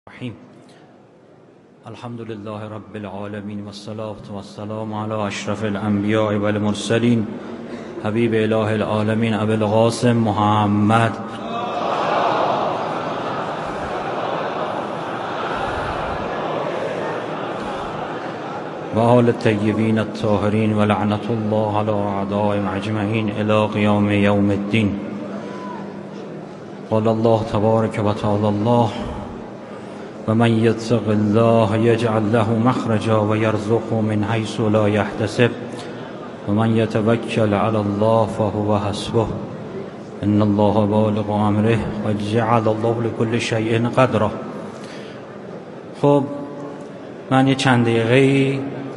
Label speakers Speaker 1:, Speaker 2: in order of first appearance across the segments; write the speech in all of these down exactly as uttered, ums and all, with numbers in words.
Speaker 1: الرحیم. الحمد لله رب العالمین والصلاة والسلام علی اشرف الانبیاء والمرسلین حبیب اله العالمین ابی القاسم محمد و آل الطیبین الطاهرین و لعنت الله علی اعدائهم اجمعین الی قیام یوم الدین. قال الله تبارک و تعالی الله و من یتق الله یجعل له مخرجا و یرزقه من حیث لا یحتسب و من یتوکل علی الله فهو حسبه ان الله بالغ امره و جعل الله لكل شیء قدرا. خب من یه چند دقیقه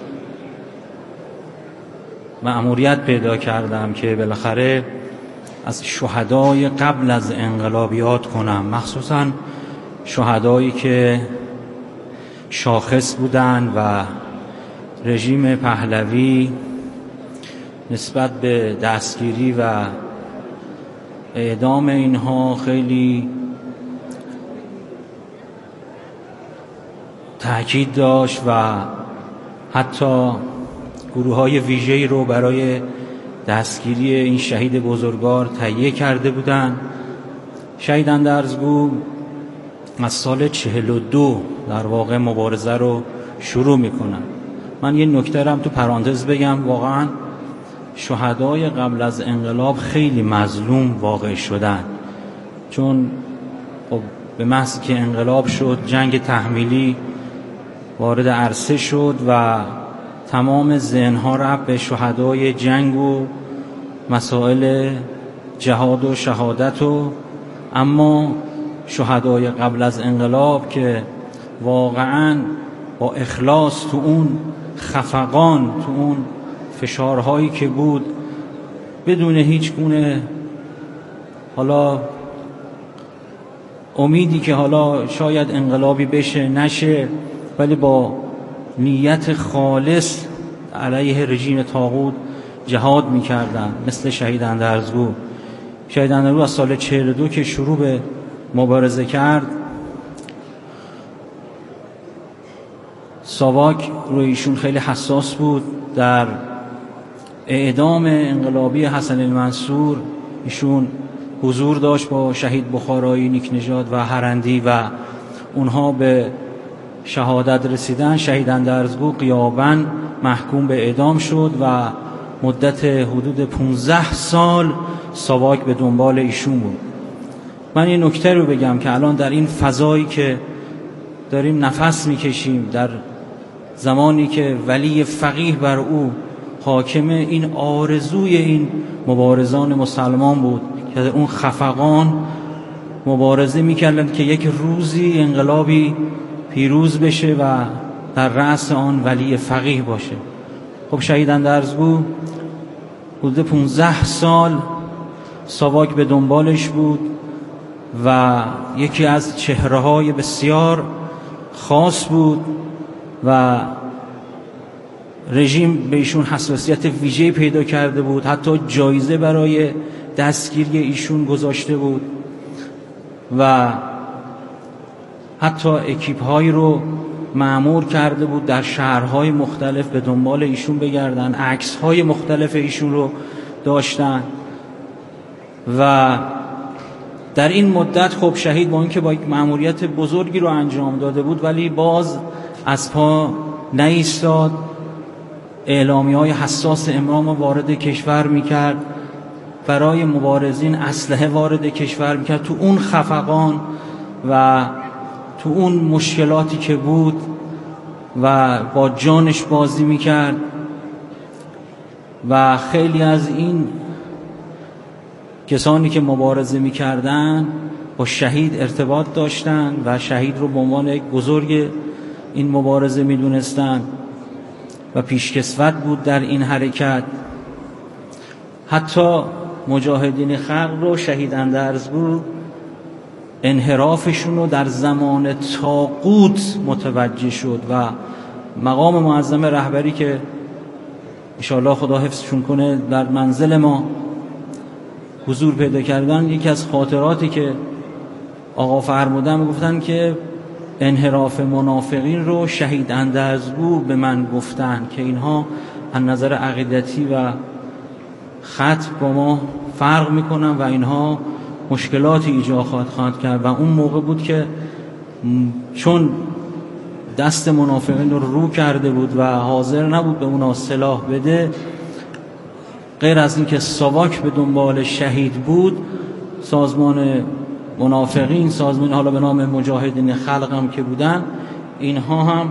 Speaker 1: مأموریت پیدا کردم که بالاخره از شهدای قبل از انقلاب یاد کنم، مخصوصا شهدایی که شاخص بودند و رژیم پهلوی نسبت به دستگیری و اعدام اینها خیلی تأکید داشت و حتی گروه‌های ویژه‌ای رو برای دستگیری این شهید بزرگوار تهیه کرده بودند. شهید اندرزگو از سال چهل و دو در واقع مبارزه رو شروع میکنن. من یه نکته رم تو پرانتز بگم، واقعا شهدای قبل از انقلاب خیلی مظلوم واقع شدن، چون خب به محض که انقلاب شد جنگ تحمیلی وارد عرصه شد و تمام ذهن‌ها رفت به شهدای جنگ و مسائل جهاد و شهادت و اما شهدای قبل از انقلاب که واقعاً با اخلاص تو اون خفقان، تو اون فشارهایی که بود، بدون هیچ گونه حالا امیدی که حالا شاید انقلابی بشه نشه، ولی با نیت خالص علیه رژیم طاغوت جهاد می‌کردن، مثل شهید اندرزگو. شهید اندرزگو از سال چهل و دو که شروع به مبارزه کرد، ساواک روی ایشون خیلی حساس بود. در اعدام انقلابی حسن المنصور ایشون حضور داشت با شهید بخارایی، نیکنژاد و هرندی و اونها به شهادت رسیدن. شهید اندرزگو غیاباً محکوم به اعدام شد و مدت حدود پانزده سال ساواک به دنبال ایشون بود. من این نکته رو بگم که الان در این فضایی که داریم نفس میکشیم، در زمانی که ولی فقیه بر او حاکمه، این آرزوی این مبارزان مسلمان بود که در اون خفقان مبارزه میکردند که یک روزی انقلابی پیروز بشه و در رأس آن ولی فقیه باشه. خب شهید اندرزگو حدود پانزده سال ساواک به دنبالش بود و یکی از چهره‌های بسیار خاص بود و رژیم به ایشون حساسیت ویژه‌ای پیدا کرده بود، حتی جایزه برای دستگیری ایشون گذاشته بود و حتی اکیپ‌هایی رو مأمور کرده بود در شهرهای مختلف به دنبال ایشون بگردن، عکس‌های مختلف ایشون رو داشتن و در این مدت خب شهید با اینکه با یک مأموریت بزرگی رو انجام داده بود ولی باز از پا نایستاد، اعلامیه‌های حساس امام وارد کشور میکرد، برای مبارزین اسلحه وارد کشور میکرد. تو اون خفقان و تو اون مشکلاتی که بود و با جانش بازی میکرد و خیلی از این کسانی که مبارزه میکردن با شهید ارتباط داشتن و شهید رو به عنوان یک بزرگ این مبارزه میدونستن و پیشکسوت بود در این حرکت. حتی مجاهدین خلق رو شهید اندرزگو انحرافشون رو در زمان طاغوت متوجه شد و مقام معظم رهبری که انشاءالله خدا حفظشون کنه در منزل ما حضور پیدا کردن، یکی از خاطراتی که آقا فرمودن گفتن که انحراف منافقین رو شهید اندرزگو به من گفتن که اینها از نظر عقیدتی و خط با ما فرق میکنن و اینها مشکلاتی ایجاد خواهد کرد. و اون موقع بود که چون دست منافقین رو رو کرده بود و حاضر نبود به اونا سلاح بده، غیر از این که ساواک به دنبال شهید بود، سازمان منافقین، سازمان حالا به نام مجاهدین خلق هم که بودن، اینها هم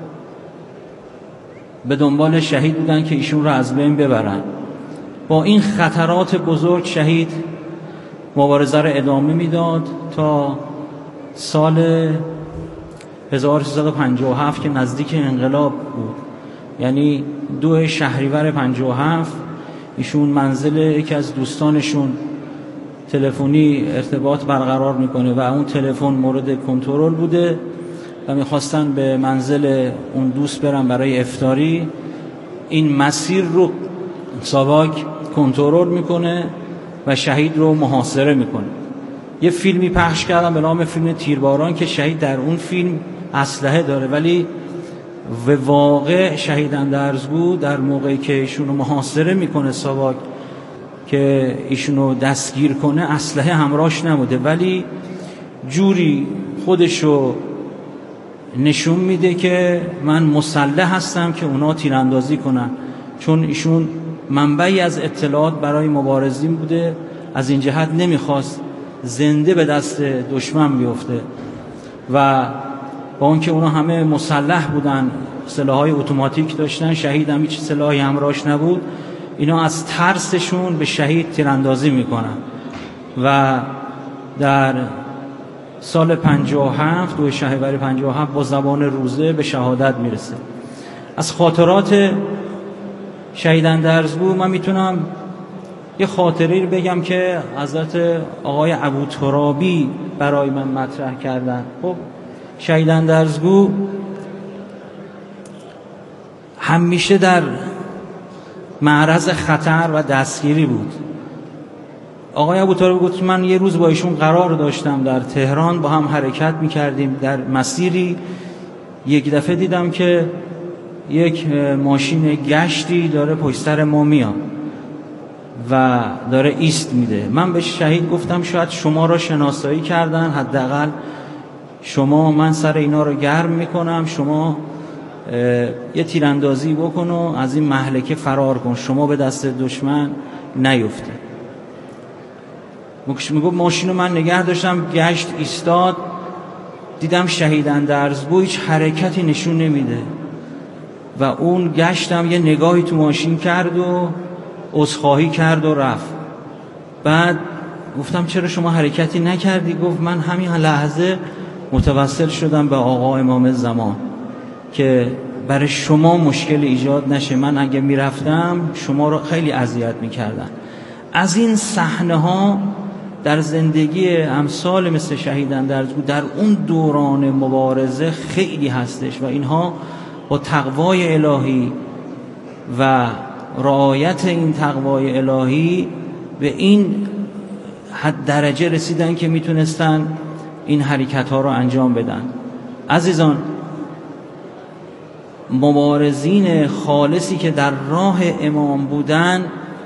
Speaker 1: به دنبال شهید بودن که ایشون رو از بین ببرن. با این خطرات بزرگ شهید مبارزه رو ادامه میداد تا سال هزار و سیصد و پنجاه و هفت که نزدیک انقلاب بود، یعنی دو شهریور پنجاه و هفت ایشون منزل یکی از دوستانشون تلفنی ارتباط برقرار میکنه و اون تلفن مورد کنترل بوده و میخواستن به منزل اون دوست برن برای افطاری. این مسیر رو ساواک کنترل میکنه و شهید رو محاصره میکنه. یه فیلمی پخش کردن به نام فیلم تیرباران که شهید در اون فیلم اسلحه داره، ولی و واقع شهید اندرزگو در موقعی که ایشون رو محاصره میکنه ساواک که ایشون رو دستگیر کنه اسلحه همراهش نبوده، ولی جوری خودشو نشون میده که من مسلح هستم که اونا تیراندازی کنن، چون ایشون منبعی از اطلاعات برای مبارزین بوده، از این جهت نمیخواست زنده به دست دشمن بیفته و با اون که اونا همه مسلح بودن، سلاح‌های اتوماتیک داشتن، شهید هم هیچ سلاحی همراهش نبود، اینا از ترسشون به شهید تیراندازی میکنن و در سال پنجاه و هفت دو شهریور پنجاه و هفت با زبان روزه به شهادت میرسه. از خاطرات شهید اندرزگو من میتونم یه خاطره رو بگم که حضرت آقای ابوترابی برای من مطرح کردن. خب شهید اندرزگو همیشه در معرض خطر و دستگیری بود. آقای ابوترابی گفت من یه روز با ایشون قرار داشتم در تهران، با هم حرکت میکردیم در مسیری، یک دفعه دیدم که یک ماشین گشتی داره پشت سر ما میاد و داره ایست میده. من به شهید گفتم شاید شما را شناسایی کردن، حداقل شما، من سر اینا رو گرم میکنم، شما یه تیراندازی بکن و از این مهلکه فرار کن، شما به دست دشمن نیفته. میگفت ماشین رو من نگه داشتم، گشت ایستاد، دیدم شهید اندرزگو هیچ حرکتی نشون نمیده و اون گشتم یه نگاهی تو ماشین کرد و عذرخواهی کرد و رفت. بعد گفتم چرا شما حرکتی نکردی؟ گفت من همین لحظه متوسل شدم به آقا امام زمان که برای شما مشکل ایجاد نشه، من اگه میرفتم شما رو خیلی اذیت میکردن. از این صحنه ها در زندگی امثال مثل شهید اندرزگو در اون دوران مبارزه خیلی هستش و اینها با تقوای الهی و رعایت این تقوای الهی به این حد درجه رسیدن که میتونستن این حرکت ها رو انجام بدن. عزیزان، مبارزین خالصی که در راه امام بودن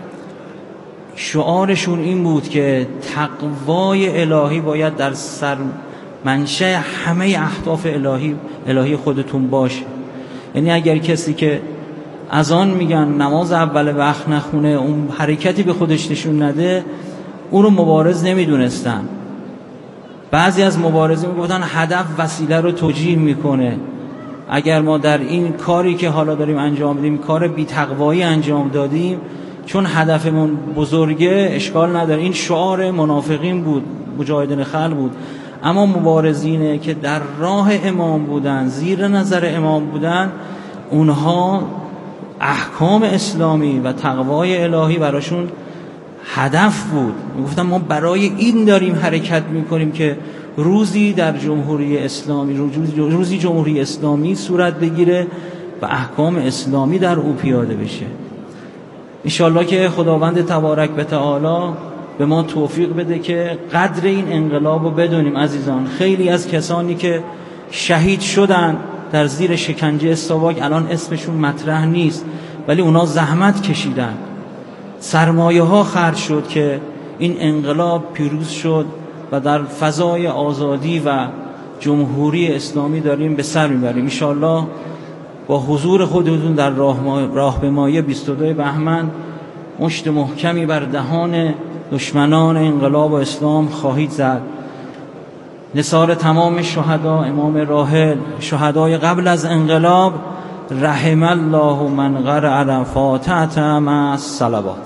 Speaker 1: شعارشون این بود که تقوای الهی باید در سر منشأ همه اهداف الهی الهی خودتون باشه. یعنی اگر کسی که از آن میگن نماز اول وقت نخونه، اون حرکتی به خودش نشون نده، اون رو مبارز نمیدونستن. بعضی از مبارزین میگفتن هدف وسیله رو توجیه میکنه، اگر ما در این کاری که حالا داریم انجام میدیم کار بی تقوایی انجام دادیم، چون هدفمون بزرگه اشکال نداره. این شعار منافقین بود، مجاهدین خلق بود. اما مبارزینه که در راه امام بودن، زیر نظر امام بودن، اونها احکام اسلامی و تقوای الهی براشون هدف بود. میگفتن ما برای این داریم حرکت میکنیم که روزی در جمهوری اسلامی روزی جمهوری اسلامی صورت بگیره و احکام اسلامی در او پیاده بشه. انشالله که خداوند تبارک و تعالی به ما توفیق بده که قدر این انقلاب رو بدونیم. عزیزان، خیلی از کسانی که شهید شدن در زیر شکنجه استاواک، الان اسمشون مطرح نیست، ولی اونا زحمت کشیدن، سرمایه ها خرج شد که این انقلاب پیروز شد و در فضای آزادی و جمهوری اسلامی داریم به سر میبریم. ان شاء الله با حضور خودتون در راهپیمایی بیست و دو بهمن مشت محکمی بر دهان دشمنان انقلاب و اسلام خواهید زد. نثار تمام شهدا، امام راحل، شهدای قبل از انقلاب، رحم الله من قرأ الفاتحة مع الصلوات.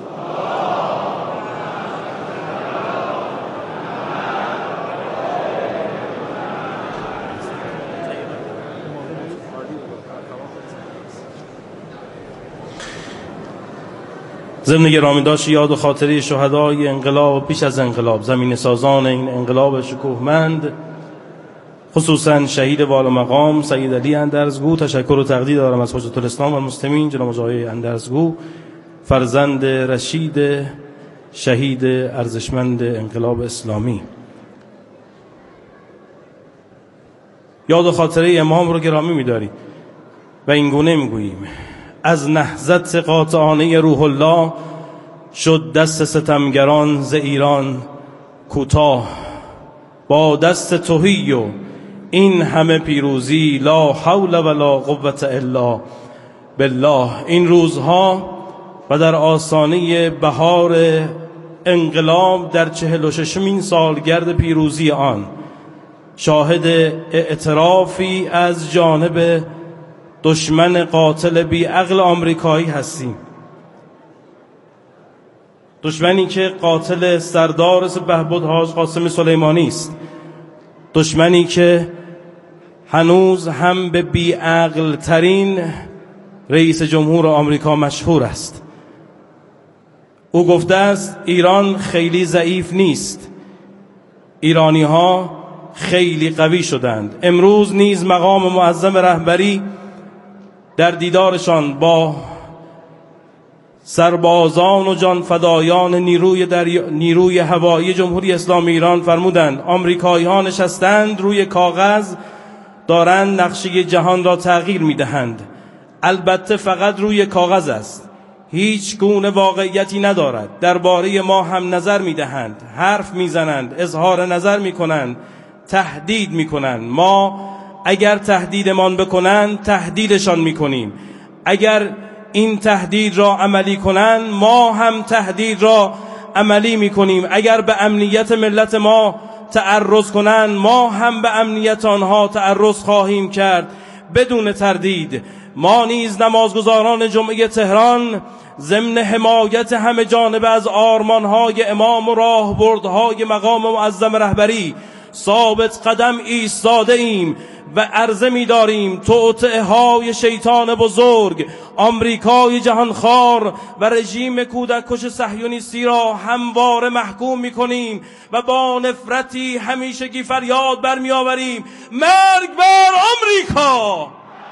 Speaker 2: ضمن گرامیداشت یاد و خاطره شهدای انقلاب پیش از انقلاب، زمین سازان این انقلاب شکوهمند، خصوصا شهید والا مقام سید علی اندرزگو، تشکر و تقدیر دارم از حجت الاسلام و المسلمین جناب آقای اندرزگو، فرزند رشید شهید ارزشمند انقلاب اسلامی. یاد و خاطره امام رو گرامی می‌داریم و این گونه می‌گوییم: از نهضت قاطعانه روح الله شد دست ستمگران ز ایران کوتاه، با دست تهی و این همه پیروزی لا حول ولا قوة الا بالله. این روزها و در آستانه بهار انقلاب در چهل و ششمین سالگرد پیروزی آن شاهد اعترافی از جانب دشمن قاتل بی عقل آمریکایی هستیم، دشمنی که قاتل سردار سپهبد حاج قاسم سلیمانی است، دشمنی که هنوز هم به بی عقل ترین رئیس جمهور آمریکا مشهور است. او گفته است ایران خیلی ضعیف نیست، ایرانی ها خیلی قوی شدند. امروز نیز مقام معظم رهبری در دیدارشان با سربازان و جانفدایان نیروی در نیروی هوایی جمهوری اسلامی ایران فرمودند آمریکایی ها نشستند روی کاغذ دارند نقشه جهان را تغییر میدهند. البته فقط روی کاغذ است، هیچ گونه واقعیتی ندارد. درباره ما هم نظر میدهند، حرف میزنند، اظهار نظر میکنند، تهدید میکنند. ما اگر تهدیدمان بکنند تهدیدشان میکنیم، اگر این تهدید را عملی کنند ما هم تهدید را عملی میکنیم، اگر به امنیت ملت ما تعرض کنند ما هم به امنیت آنها تعرض خواهیم کرد بدون تردید. ما نیز نمازگزاران جمعه تهران ضمن حمایت همه جانبه از آرمانهای امام و راهبردهای مقام معظم رهبری ثابت قدم ایستاده ایم و عرضه می داریم توطئه های شیطان بزرگ آمریکای جهانخوار و رژیم کودککش صهیونیستی را همواره محکوم می کنیم و با نفرتی همیشگی فریاد برمی آوریم مرگ بر آمریکا.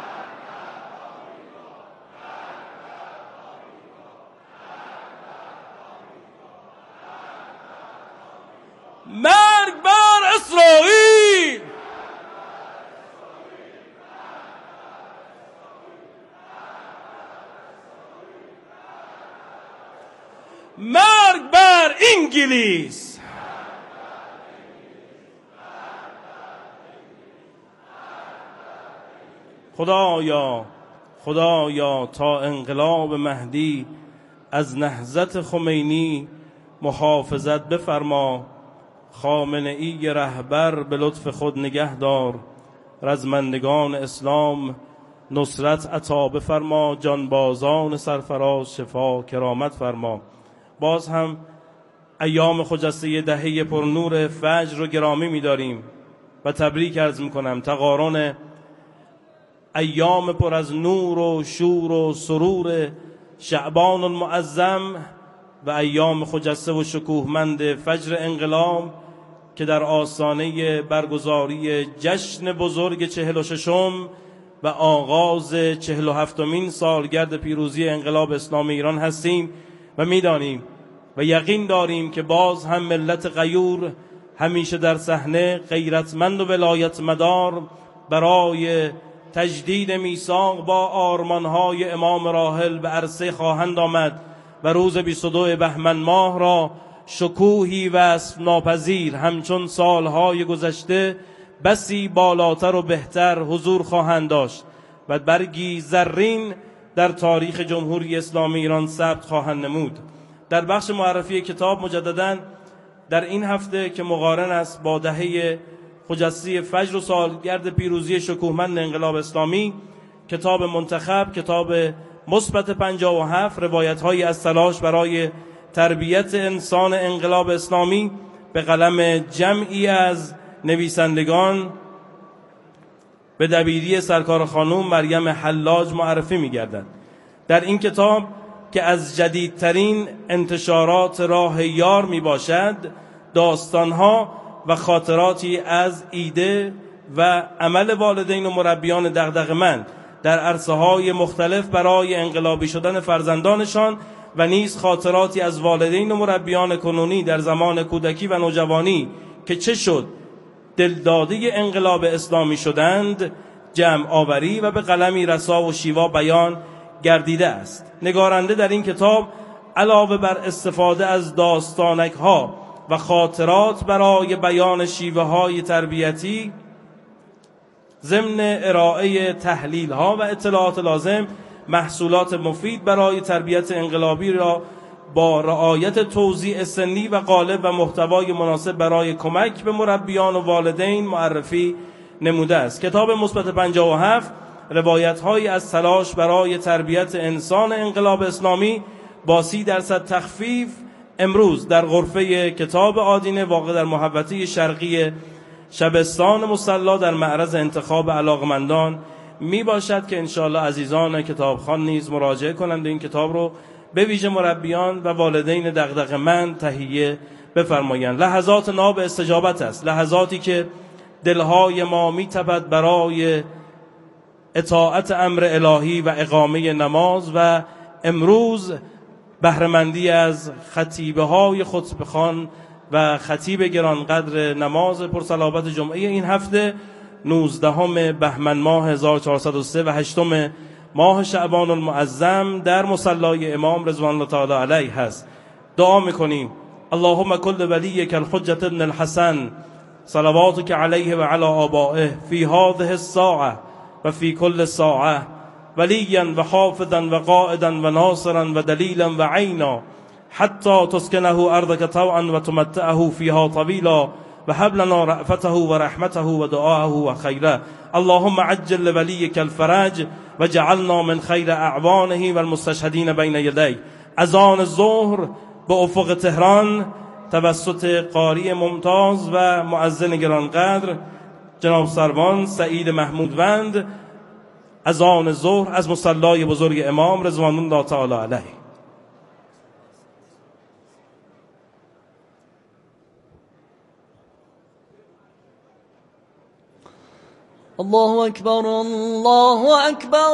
Speaker 2: مرگ بر اسرائیل. مرگ بر انگلیس. خدایا خدایا تا انقلاب مهدی از نهضت خمینی محافظت بفرما. خامنه ای رهبر به لطف خود نگه دار، رزمندگان اسلام نصرت عطا بفرما. جانبازان سرفراز شفا کرامت فرما. باز هم ایام خجسته دهه پرنور فجر رو گرامی می‌داریم و تبریک عرض می‌کنم. تقارن ایام پر از نور و شور و سرور شعبان المعظم و ایام خجسته و شکوهمند فجر انقلاب که در آستانه برگزاری جشن بزرگ چهل و ششم و آغاز چهل و هفتمین سالگرد پیروزی انقلاب اسلامی ایران هستیم و می‌دانیم و یقین داریم که باز هم ملت غیور همیشه در صحنه غیرتمند و ولایت مدار برای تجدید میثاق با آرمانهای امام راحل به عرصه خواهند آمد و روز بیست و دو بهمن ماه را شکوهی وصف ناپذیر همچون سالهای گذشته بسی بالاتر و بهتر حضور خواهند داشت و برگی زرین در تاریخ جمهوری اسلامی ایران ثبت خواهند نمود. در بخش معرفی کتاب مجدداً در این هفته که مقارن است با دهه خجسته فجر و سالگرد پیروزی شکوهمند انقلاب اسلامی، کتاب منتخب، کتاب مثبت پنجاه و هفت، روایت‌هایی از تلاش برای تربیت انسان انقلاب اسلامی به قلم جمعی از نویسندگان به دبیری سرکار خانم مریم حلاج معرفی می‌گردد. در این کتاب که از جدیدترین انتشارات راه یار میباشد، داستانها و خاطراتی از ایده و عمل والدین و مربیان دغدغه‌مند در عرصه‌های مختلف برای انقلابی شدن فرزندانشان و نیز خاطراتی از والدین و مربیان کنونی در زمان کودکی و نوجوانی که چه شد دلداده انقلاب اسلامی شدند جمع آوری و به قلمی رسا و شیوا بیان گردیده است. نگارنده در این کتاب علاوه بر استفاده از داستانک ها و خاطرات برای بیان شیوه های تربیتی ضمن ارائه تحلیل ها و اطلاعات لازم، محصولات مفید برای تربیت انقلابی را با رعایت توزیع سنی و قالب و محتوای مناسب برای کمک به مربیان و والدین معرفی نموده است. کتاب مثبت پنجاه و هفت روایت‌هایی از تلاش برای تربیت انسان انقلاب اسلامی با سی درصد تخفیف امروز در غرفه کتاب آدینه واقع در محوطه شرقی شبستان مصلی در معرض انتخاب علاقمندان می باشد که انشاءالله عزیزان کتابخوان نیز مراجعه کنند این کتاب رو به ویژه مربیان و والدین دغدغه‌مند تهیه بفرمایند. لحظات ناب استجابت است، لحظاتی که دلهای ما می تپد برای اطاعت امر الهی و اقامه نماز و امروز بهره‌مندی از خطیبه های خطبه‌خوان و خطیب گرانقدر نماز پرصلابت جمعه این هفته نوزدهم بهمن ماه هزار و چهارصد و سه و هشتم ماه شعبان المعظم در مصلی امام رضوان الله تعالی علیه هست. دعا میکنیم اللهم کل ولیک الحجة ابن الحسن صلواتک علیه و علی آبائه فی هذه الساعه و فی کل ساعه ولیا و حافظا و قائدا و ناصرا و دلیلا و عینا حتی تسکنه ارضک طوعا و تمتعه فیها طویلا و هب لنا رأفته و رحمته و دعاءه و خیره. اللهم عجل لولیک الفرج و جعلنا من خیر اعوانه و المستشهدین بین یدی. اذان ظهر به افق تهران توسط قاری ممتاز و مؤذن گرانقدر جناب سروان سعید محمودوند. اذان ظهر از مصلی بزرگ امام رضوان الله تعالی علیه.
Speaker 3: الله اکبر الله اکبر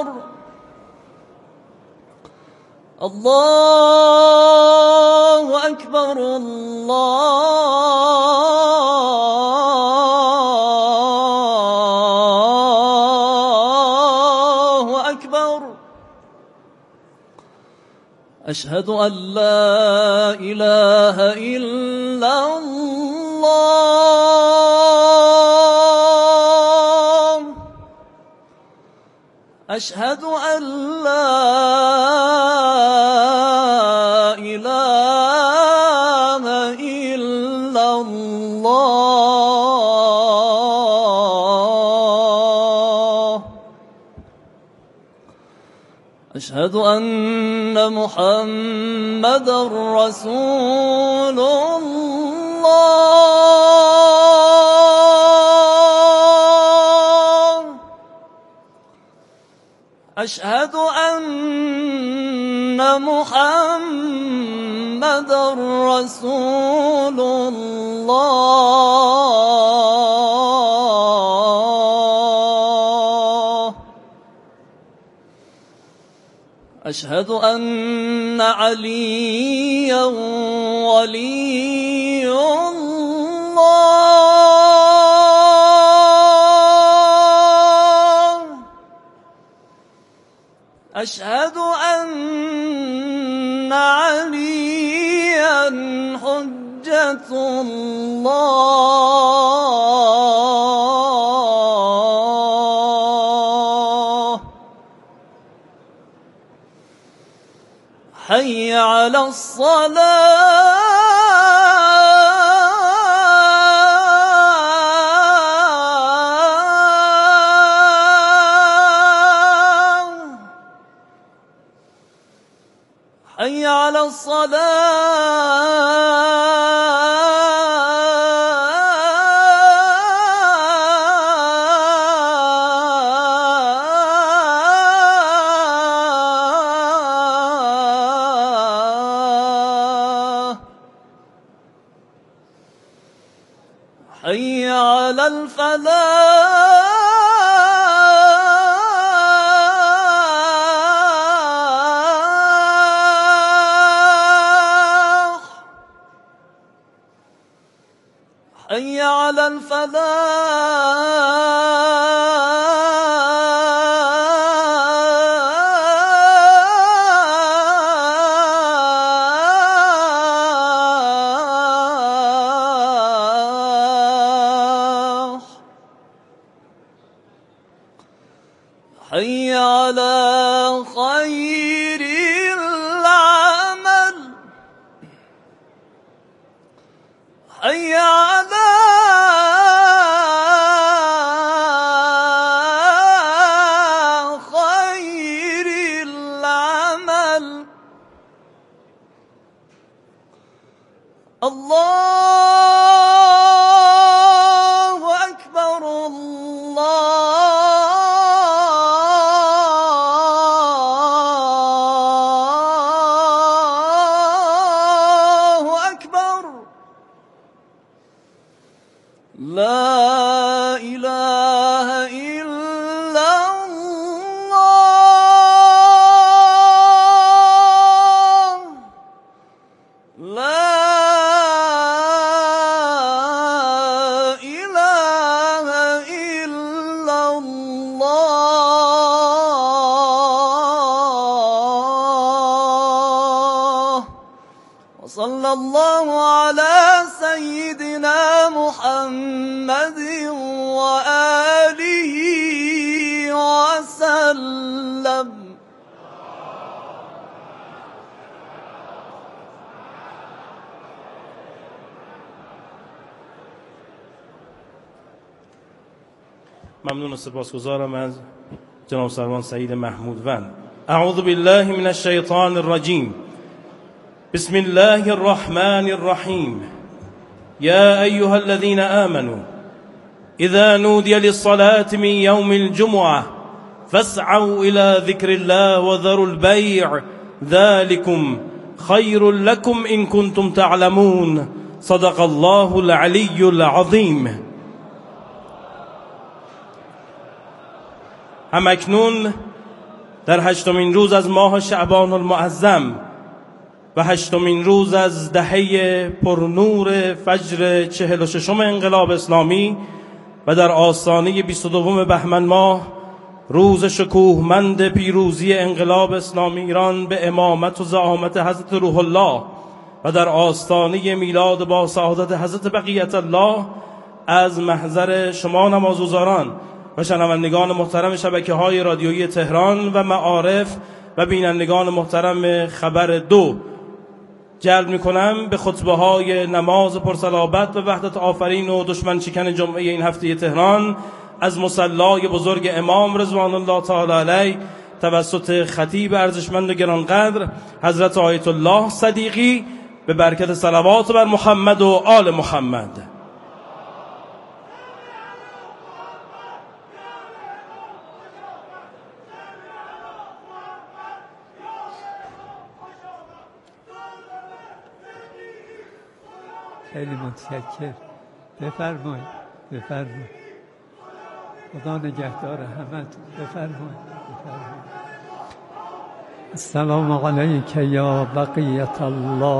Speaker 3: الله اکبر الله اکبر. اشهد ان لا اله الا الله اشهد ان لا اله الا الله اشهد ان محمد رسول الله اشهد ان محمد رسول الله اشهد ان عليا ولي الله أشهد أن عليا حجة الله. حي على الصلاة. حي على الصلاة. حي على الفلاح. حي على الفلاح. حي على خير العمل. حي على خير العمل. الله أكبر. الله أكبر. لا إله إلا الله. لا إله إلا الله. وصلى الله على سيدنا محمد وآله وسلم.
Speaker 2: ممنون و سپاسگزارم از جناب سروان سعید محمودوند. اعوذ بالله من الشیطان الرجیم. بسم الله الرحمن الرحیم. يا أيها الذين آمنوا إذا نودي للصلاة من يوم الجمعة فاسعوا إلى ذكر الله وذروا البيع ذلكم خير لكم إن كنتم تعلمون. صدق الله العلي العظيم. همکنون در هشتمین روز از ماه شعبان المعظم و هشتمین روز از دهه پرنور فجر چهل و ششم انقلاب اسلامی و در آستانه بیست و دوم بهمن ماه روز شکوهمند پیروزی انقلاب اسلامی ایران به امامت و زعامت حضرت روح الله و در آستانه میلاد با سعادت حضرت بقیت الله، از محضر شما نمازگزاران و شنوندگان محترم شبکه‌های رادیویی تهران و معارف و بینندگان محترم خبر دو جلب می‌کنم به خطبه‌های نماز پرصلابت و وحدت آفرین و دشمن شکن جمعه این هفته تهران از مصلای بزرگ امام رضوان الله تعالی علیه توسط خطیب ارزشمند و گرانقدر حضرت آیت الله صدیقی به برکت صلوات بر محمد و آل محمد.
Speaker 4: خیلی متشکر. بفرمایید بفرمایید. خدا نگهدار همتون. بفرمایید بفرمایید. السلام علیک یا بقیت الله.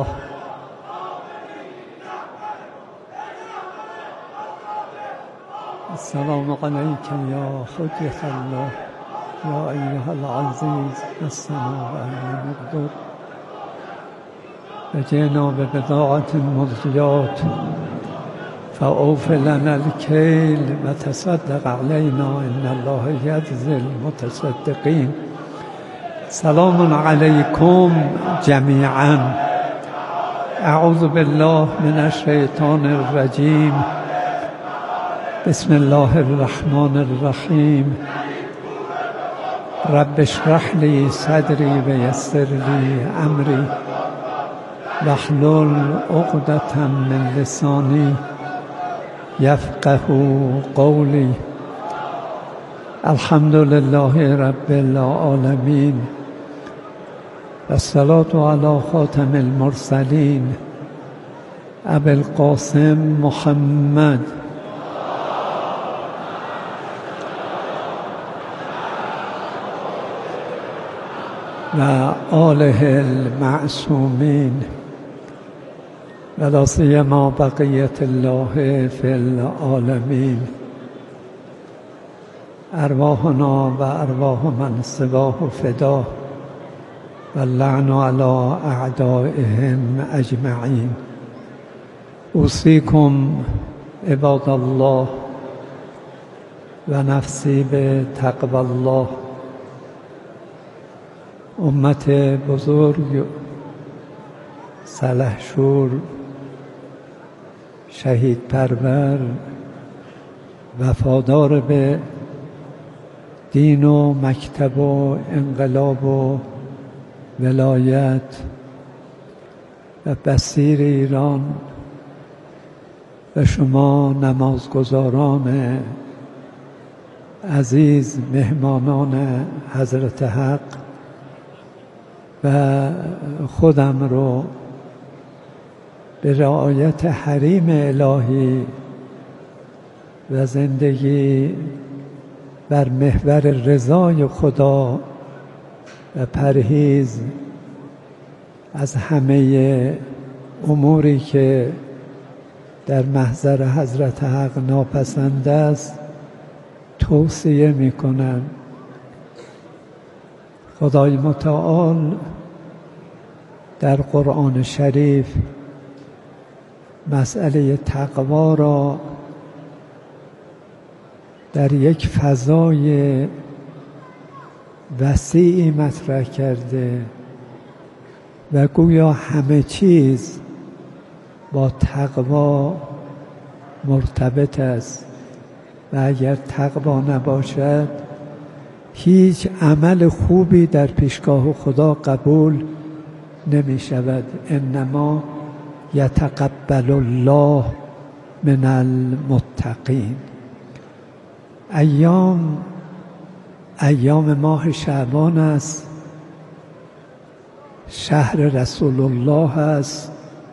Speaker 4: السلام علیک یا حجت الله. یا ایها العزیز السماء المقدور وجئنا ببضاعة مزجات فأوف لنا الكيل وتصدق علينا إن الله يجزي المتصدقين. سلام عليكم جميعا. أعوذ بالله من الشيطان الرجيم. بسم الله الرحمن الرحيم. رب اشرح لي صدري ويسر لي أمري واحلل عقدة من لساني يفقه قولي. الحمد لله رب العالمين والصلاة على خاتم المرسلين أبي القاسم محمد وآله المعصومين ولا سيما بقية الله في العالمين. أرواحنا وأرواح من سواه فداه واللعن على أعدائهم أجمعين. أوصيكم عباد الله ونفسي بتقوى الله. امت بزرگ سلحشور شهید پرور وفادار به دین و مکتب و انقلاب و ولایت و بصیر ایران و شما نمازگزاران عزیز مهمانان حضرت حق و خودم رو به رعایت حریم الهی و زندگی بر محور رضای خدا و پرهیز از همه اموری که در محضر حضرت حق ناپسند است توصیه می کنم. خدای متعال در قرآن شریف مسئله تقوا را در یک فضای وسیعی مطرح کرده و گویا همه چیز با تقوا مرتبط است و اگر تقوا نباشد هیچ عمل خوبی در پیشگاه خدا قبول نمی شود. انما یتقبل الله من المتقین. ایام ایام ماه شعبان است، شهر رسول الله است،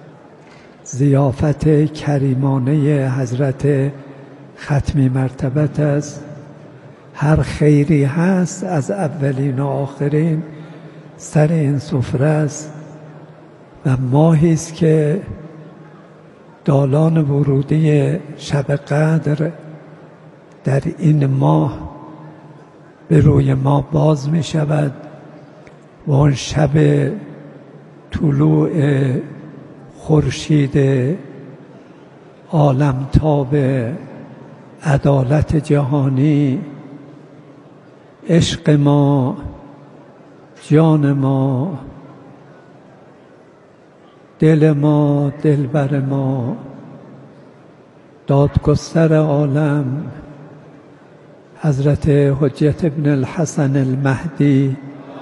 Speaker 4: ضیافت کریمانه حضرت ختمی مرتبت است. هر خیری هست از اولین و آخرین سر این سفره است و ماهی است که دالان ورودی شب قدر در این ماه به روی ما باز می شود و آن شب طلوع خورشید عالمتاب عدالت جهانی، عشق ما، جان ما، دل ما، دلبر ما، دادگستر عالم حضرت حجت ابن الحسن المهدی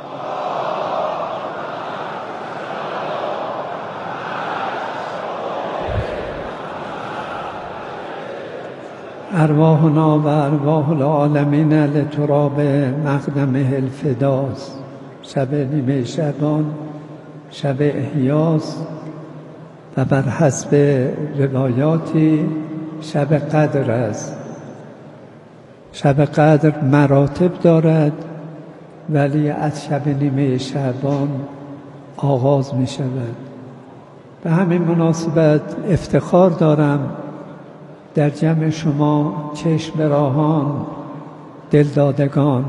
Speaker 4: ارواحنا و ارواح العالمین لتراب مقدمه الفداست. شب نیمه شعبان شب احیاست و بر حسب روایاتی شب قدر است. شب قدر مراتب دارد ولی از شب نیمه شعبان آغاز می شود. به همین مناسبت افتخار دارم در جمع شما چشم راهان، دلدادگان